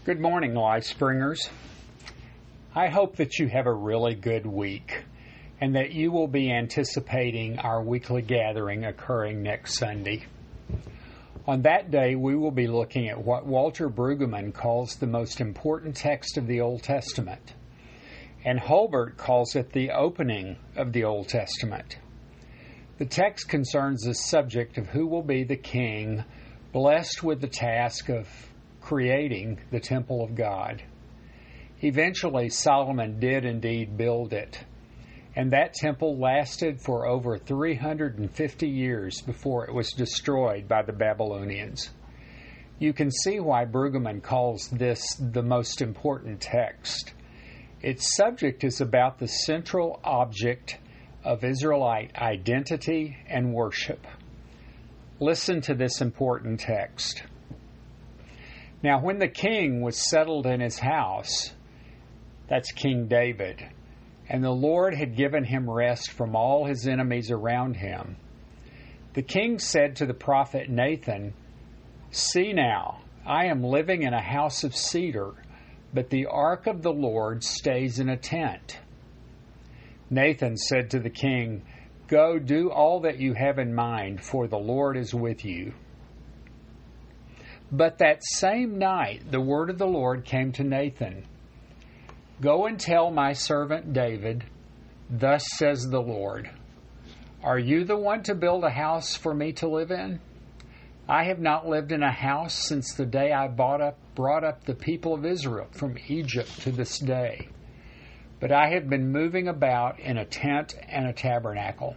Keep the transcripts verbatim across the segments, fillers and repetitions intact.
Good morning, Life Springers. I hope that you have a really good week and that you will be anticipating our weekly gathering occurring next Sunday. On that day, we will be looking at what Walter Brueggemann calls the most important text of the Old Testament, and Holbert calls it the opening of the Old Testament. The text concerns the subject of who will be the king blessed with the task of creating the temple of God. Eventually, Solomon did indeed build it, and that temple lasted for over three hundred fifty years before it was destroyed by the Babylonians. You can see why Brueggemann calls this the most important text. Its subject is about the central object of Israelite identity and worship. Listen to this important text. Now, when the king was settled in his house, that's King David, and the Lord had given him rest from all his enemies around him, the king said to the prophet Nathan, "See now, I am living in a house of cedar, but the ark of the Lord stays in a tent." Nathan said to the king, "Go do all that you have in mind, for the Lord is with you." But that same night the word of the Lord came to Nathan. "Go and tell my servant David, thus says the Lord, are you the one to build a house for me to live in? I have not lived in a house since the day I bought up, brought up the people of Israel from Egypt to this day. But I have been moving about in a tent and a tabernacle.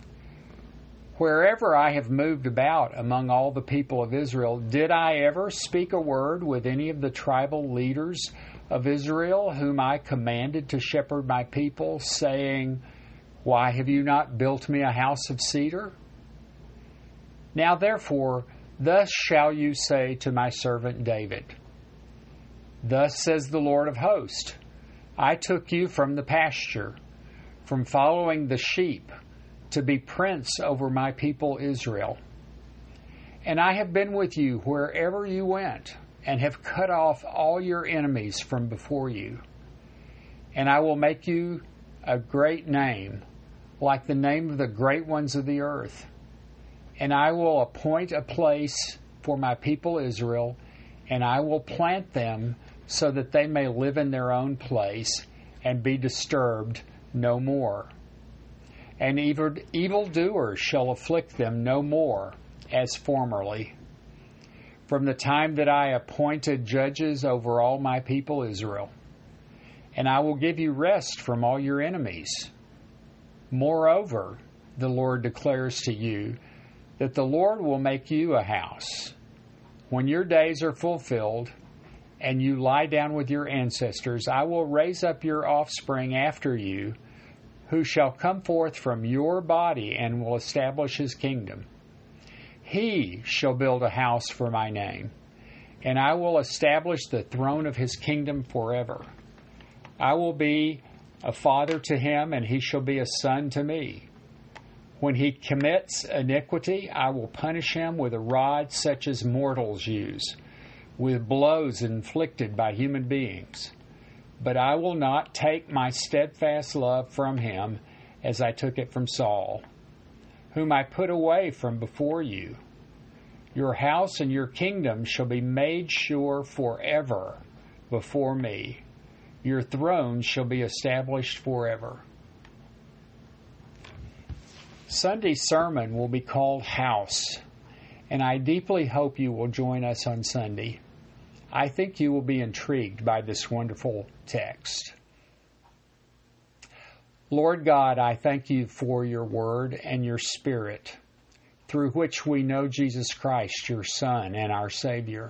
Wherever I have moved about among all the people of Israel, did I ever speak a word with any of the tribal leaders of Israel whom I commanded to shepherd my people, saying, 'Why have you not built me a house of cedar?' Now therefore, thus shall you say to my servant David, Thus says the Lord of hosts, I took you from the pasture, from following the sheep, to be prince over my people Israel. And I have been with you wherever you went, and have cut off all your enemies from before you. And I will make you a great name, like the name of the great ones of the earth. And I will appoint a place for my people Israel, and I will plant them so that they may live in their own place and be disturbed no more. And evil evildoers shall afflict them no more, as formerly, from the time that I appointed judges over all my people Israel. And I will give you rest from all your enemies. Moreover, the Lord declares to you that the Lord will make you a house. When your days are fulfilled, and you lie down with your ancestors, I will raise up your offspring after you, who shall come forth from your body and will establish his kingdom. He shall build a house for my name, and I will establish the throne of his kingdom forever. I will be a father to him, and he shall be a son to me. When he commits iniquity, I will punish him with a rod such as mortals use, with blows inflicted by human beings. But I will not take my steadfast love from him as I took it from Saul, whom I put away from before you. Your house and your kingdom shall be made sure forever before me. Your throne shall be established forever." Sunday's sermon will be called House, and I deeply hope you will join us on Sunday. I think you will be intrigued by this wonderful text. Lord God, I thank you for your word and your spirit, through which we know Jesus Christ, your Son and our Savior.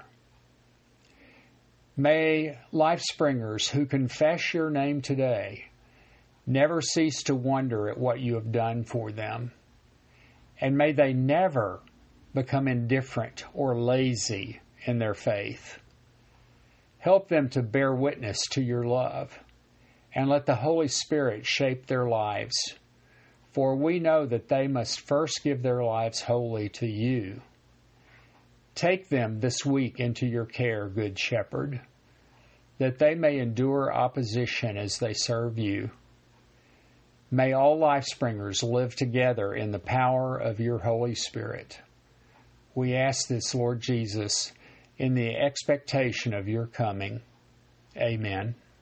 May Life Springers who confess your name today never cease to wonder at what you have done for them, and may they never become indifferent or lazy in their faith. Help them to bear witness to your love, and let the Holy Spirit shape their lives, for we know that they must first give their lives wholly to you. Take them this week into your care, Good Shepherd. that they may endure opposition as they serve you. May all LifeSpringers live together in the power of your Holy Spirit. We ask this, Lord Jesus, in the expectation of your coming. Amen.